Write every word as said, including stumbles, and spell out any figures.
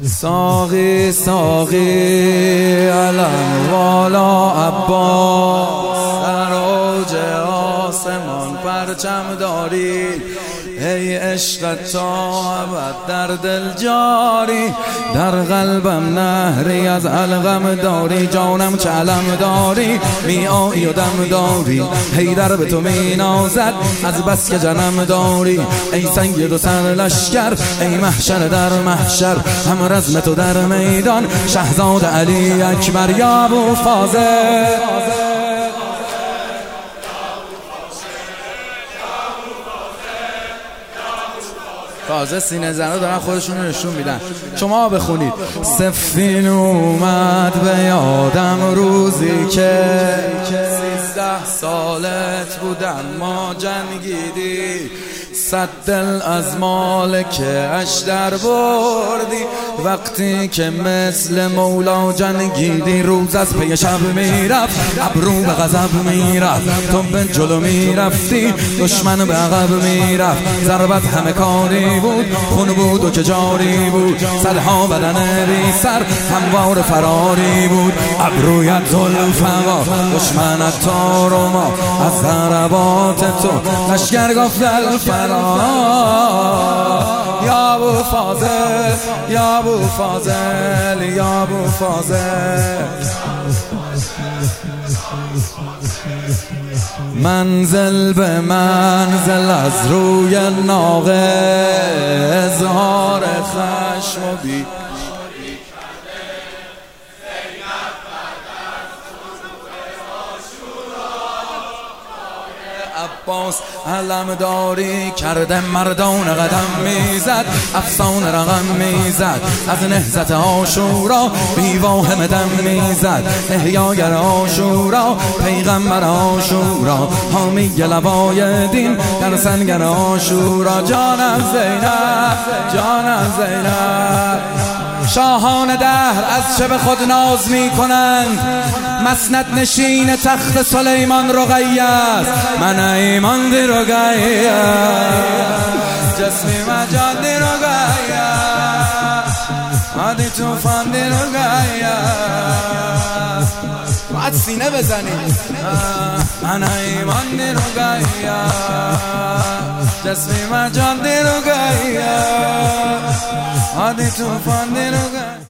ساقی ساقی علم والا عباس، در اوج آسمان پرچم داری، ای عشق تا ابد در دل جاری، در قلبم نهری از علقم داری، جانم چه علم داری، می آیی و دم داری، حیدر به تو می نازد از بس که جنم داری، ای سید و سر لشکر، ای محشر در محشر، هم رزم تو در میدان، شهزاد علی اکبر، یا ابو فاضل. تازه سینه زنا دارن خودشون رو نشون میدن. شما بخونید. سفین اومد به یادم روزی که سیزده سالت بودم ما جنگیدی، صد دل از مالک اش در بردی، وقتی که مثل مولا جنگیدی، روز از پی شب میرفت، ابرو به غضب میرفت، تو به جلو میرفتی، دشمن به عقب میرفت، ضربت همه کاری بود، خون بود و که جاری بود، صدها بدن بی سر هموار فراری بود، ابرویت ذوالفقار، دشمنت تار و ما، از ضربات تو لشکر گفت الفرار. یا ابو فاضل، یا ابو فاضل، یا ابو فاضل. منزل به منزل از روی ناقه، اظهار خشم و بی عباس علم داری کرده، مردان قدم میزد، افسانه رقم میزد، از نهضت عاشورا بی واهم دم میزد، احیاگر عاشورا پیغمبر عاشورا، حامی لوای دین در سنگر عاشورا، جانم زینب، جانم زینب. شاهان دهر از چه به خود ناز می کنند، مسند نشین تخت سلیمان رقیه است، من ایمان دی رقیه، جسمی مجان دی رقیه، مادی توفان دی رقیه. باید سینه بزنید. من ایمان دی رقیه، جسمی مجان دی رقیه، مادی توفان دی رقیه.